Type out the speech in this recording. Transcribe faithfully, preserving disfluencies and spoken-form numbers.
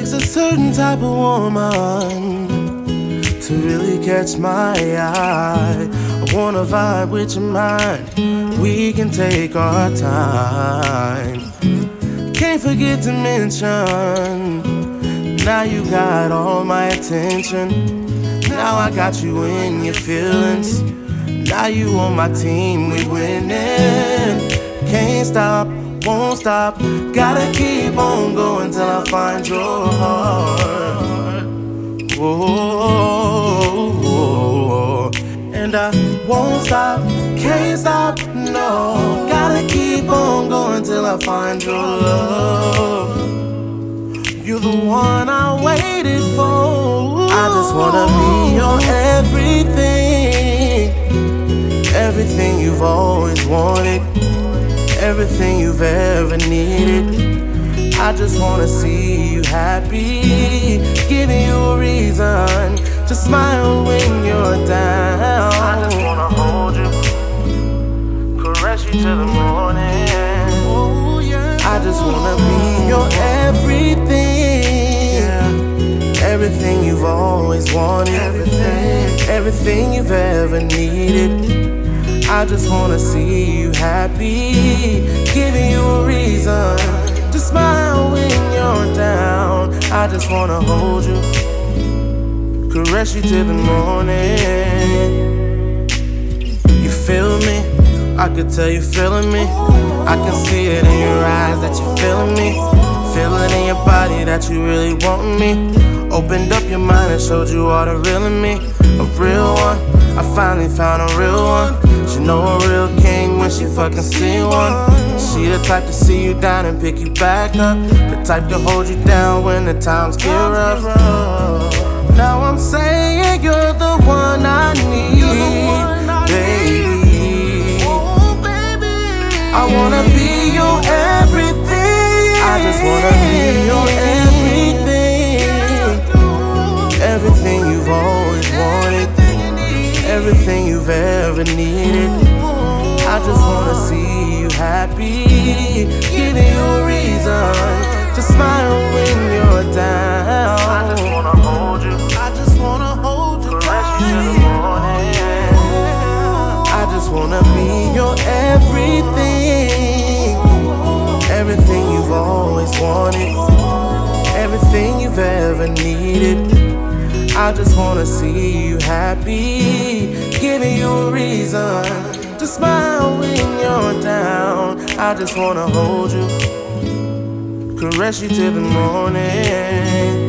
takes a certain type of woman to really catch my eye. I wanna vibe with your mind, we can take our time. Can't forget to mention, now you got all my attention. Now I got you in your feelings, now you on my team, we winning. Can't stop, won't stop, gotta keep on going till I find your heart. Whoa, and I won't stop, can't stop, no. Gotta keep on going till I find your love. You're the one I waited for. I just wanna be your everything, everything you've always wanted, everything you've ever needed. I just wanna see you happy, giving you a reason to smile when you're down. I just wanna hold you, caress you till the morning. Oh, yeah. I just wanna be your everything, yeah. Everything you've always wanted, everything, everything you've ever needed. I just wanna see you happy, giving you a reason to smile when you're down. I just wanna hold you, caress you till the morning. You feel me? I could tell you feeling me. I can see it in your eyes that you're feeling me. Feel it in your body that you really want me. Opened up your mind and showed you all the real in me. A real one, I finally found a real one. She know a real king when she fucking see one. She the type to see you down and pick you back up, the type to hold you down when the times get rough. Now I'm saying you're the one I need, baby. I wanna be your everything. I just wanna be your everything, everything you've always wanted, everything you've ever needed. I just wanna see you happy, giving you a reason to smile when you're down. I just wanna hold you, I just wanna hold you, caress you till the morning. I just wanna be your everything, everything you've always wanted, everything you've ever needed. I just wanna see you happy, giving you a reason to smile when you're down. I just wanna hold you, caress you till the morning.